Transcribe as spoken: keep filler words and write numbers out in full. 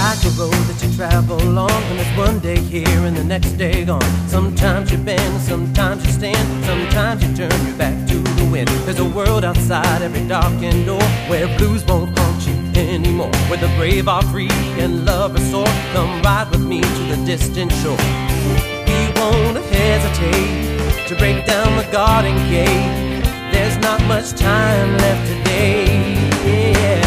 like a road that you travel along, and it's one day here and the next day gone. Sometimes you bend, sometimes you stand, sometimes you turn your back to the wind. There's a world outside every darkened door where blues won't haunt you anymore, where the brave are free and lovers soar. Come ride with me to the distant shore. We won't hesitate to break down the garden gate. There's not much time left today. Yeah.